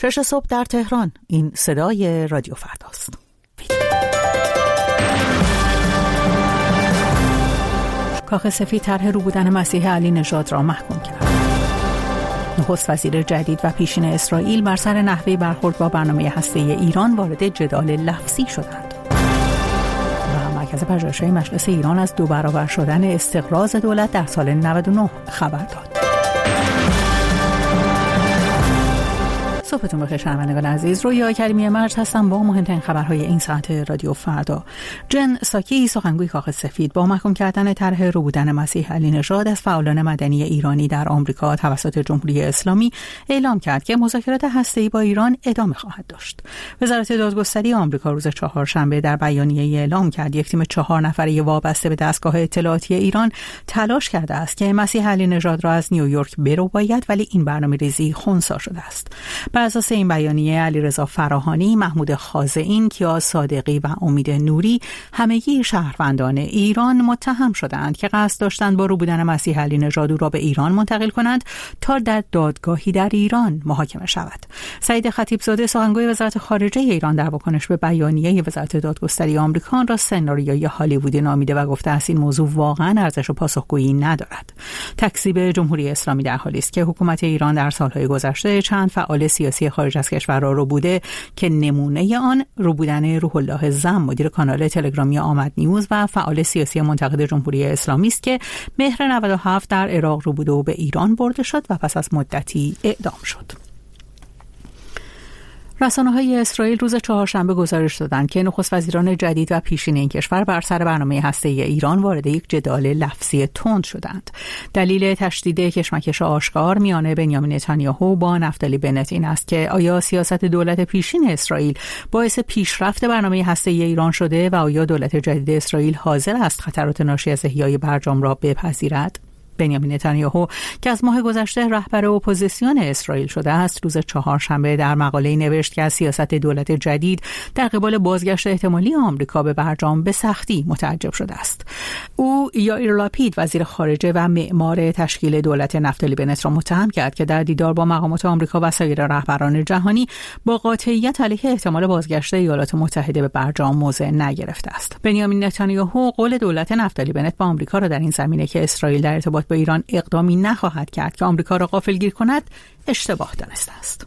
6 صبح در تهران. این صدای رادیو فرداست. کاخ سفید طرح روبودن مسیح علی نژاد را محکوم کرد. نخست وزیر جدید و پیشین اسرائیل بر سر نحوه برخورد با برنامه هسته‌ای ایران وارد جدال لفظی شدند. و مرکز پژوهش‌های مجلس ایران از 2 برابر شدن استقراض دولت در سال 99 خبر داد. صبحتون بخیر شنوندگان عزیز. رویا کریمی مرج هستم با مهمترین خبرهای این ساعت رادیو فردا. جن ساکی سخنگوی کاخ سفید با محکوم کردن طرح روبودن مسیح علی نژاد از فعالان مدنی ایرانی در آمریکا توسط جمهوری اسلامی اعلام کرد که مذاکرات هسته‌ای با ایران ادامه خواهد داشت. وزارت دادگستری آمریکا روز چهارشنبه در بیانیه‌ای اعلام کرد یک تیم 4 نفره وابسته به دستگاه اطلاعاتی ایران تلاش کرده است که مسیح علی نژاد را از نیویورک برباید، ولی این برنامه‌ریزی خنثی شده است. بر اساس این بیانیه علیرضا فراهانی، محمود خازئین، کیاز صادقی و امید نوری همگی شهروندان ایران متهم شدند که قصد داشتند با روبودن مسیح علی نژاد را به ایران منتقل کنند تا در دادگاهی در ایران محاکمه شود. سعید خطیبزاده سخنگوی وزارت خارجه ایران در واکنش به بیانیه وزارت دادگستری آمریکا آن را سناریوی هالیوودی نامیده و گفته است این موضوع واقعا ارزش پاسخگویی ندارد. تکذیب جمهوری اسلامی در حالی است که حکومت ایران در سالهای گذشته چند فعال سیاسی خارج از کشور را بوده که نمونه آن روبودن روح الله زم، مدیر کانال تلگرامی آمد نیوز و فعال سیاسی منتقد جمهوری اسلامی است که مهر 97 در عراق روبوده و به ایران برده شد و پس از مدتی اعدام شد. رسانه‌های اسرائیل روز چهارشنبه گزارش دادند که نخست وزیران جدید و پیشین این کشور بر سر برنامه هسته‌ای ایران وارد یک جدال لفظی تند شدند. دلیل تشدید کشمکش آشکار میان بنیامین نتانیاهو با نفتالی بنت این است که آیا سیاست دولت پیشین اسرائیل باعث پیشرفت برنامه هسته‌ای ایران شده و آیا دولت جدید اسرائیل حاضر است خطرات ناشی از احیای برجام را بپذیرد؟ بنیامین نتانیاهو که از ماه گذشته رهبر اپوزیسیون اسرائیل شده است، روز چهارشنبه در مقاله‌ای نوشت که از سیاست دولت جدید در قبال بازگشت احتمالی آمریکا به برجام به سختی متعجب شده است. او یائیر لاپید وزیر خارجه و معمار تشکیل دولت نفتالی بنت را متهم کرد که در دیدار با مقامات آمریکا و سایر رهبران جهانی با قاطعیت علیه احتمال بازگشت ایالات متحده به برجام موضع نگرفته است. بنیامین نتانیاهو قول دولت نفتالی بنت با آمریکا را در این زمینه که اسرائیل در ارتباط با ایران اقدامی نخواهد کرد که آمریکا را غافلگیر کند اشتباه دانسته است.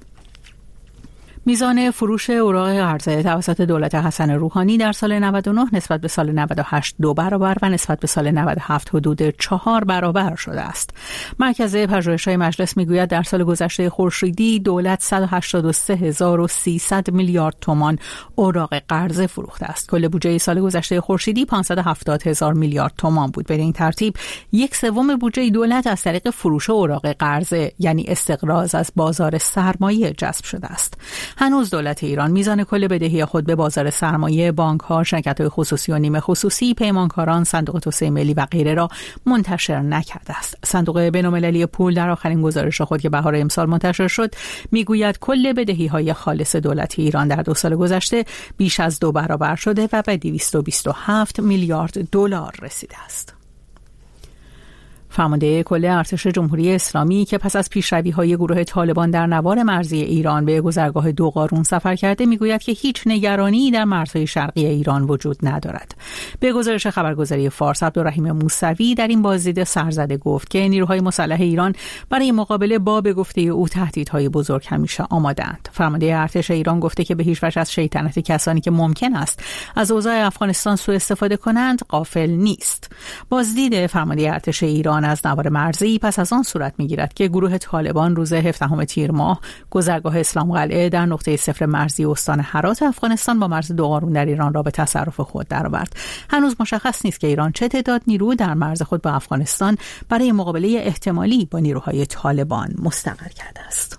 میزان فروش اوراق قرضه توسط دولت حسن روحانی در سال 99 نسبت به سال 98 2 برابر و نسبت به سال 97 حدود 4 برابر شده است. مرکز پژوهش‌های مجلس میگوید در سال گذشته خورشیدی دولت 183300 میلیارد تومان اوراق قرضه فروخته است. کل بودجه سال گذشته خورشیدی 570000 میلیارد تومان بود. به این ترتیب 1/3 بودجه دولت از طریق فروش اوراق قرضه یعنی استقراض از بازار سرمایه جذب شده است. هنوز دولت ایران میزان کل بدهی خود به بازار سرمایه، بانک‌ها، شرکت‌های خصوصی و نیمه خصوصی، پیمانکاران، صندوق توسعه ملی و غیره را منتشر نکرده است. صندوق بین‌المللی پول در آخرین گزارش خود که بهار امسال منتشر شد میگوید کل بدهی‌های خالص دولت ایران در 2 سال گذشته بیش از 2 برابر شده و به 227 میلیارد دلار رسیده است. فرمانده کل ارتش جمهوری اسلامی که پس از پیشروی‌های گروه طالبان در نوار مرزی ایران به گذرگاه دوقارون سفر کرده میگوید که هیچ نگرانی در مرزهای شرقی ایران وجود ندارد. به گزارش خبرگزاری فارس، عبدالرحیم موسوی در این بازدید سرزده گفت که نیروهای مسلح ایران برای مقابله با به گفته او تهدیدهای بزرگ همیشه آماده‌اند. فرمانده ارتش ایران گفته که به هیچ وجه از شیطنت کسانی که ممکن است از اوضاع افغانستان سوء استفاده کنند غافل نیست. بازدید فرمانده ارتش ایران از نوار مرزی پس از آن صورت می‌گیرد که گروه طالبان روز 17 تیر ماه گذرگاه اسلام قلعه در نقطه صفر مرزی استان هرات افغانستان با مرز دوقارون در ایران را به تصرف خود درآورد. هنوز مشخص نیست که ایران چه تعداد نیرو در مرز خود با افغانستان برای مقابله احتمالی با نیروهای طالبان مستقر کرده است.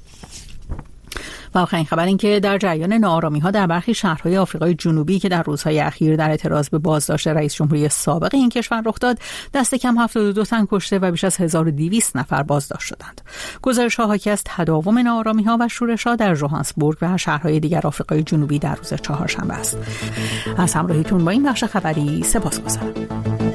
و آخرین خبر این که در جریان ناآرامی‌ها در برخی شهرهای آفریقای جنوبی که در روزهای اخیر در اعتراض به بازداشت رئیس جمهوری سابق این کشور رخ داد، دست کم 72 تن کشته و بیش از 1200 نفر بازداشت شدند. گزارش‌ها حاکی از تداوم ناآرامی‌ها و شورش‌ها در ژوهانسبورگ و شهرهای دیگر آفریقای جنوبی در روز چهارشنبه است. از همراهیتون با این بخش خبری سپاسگزارم.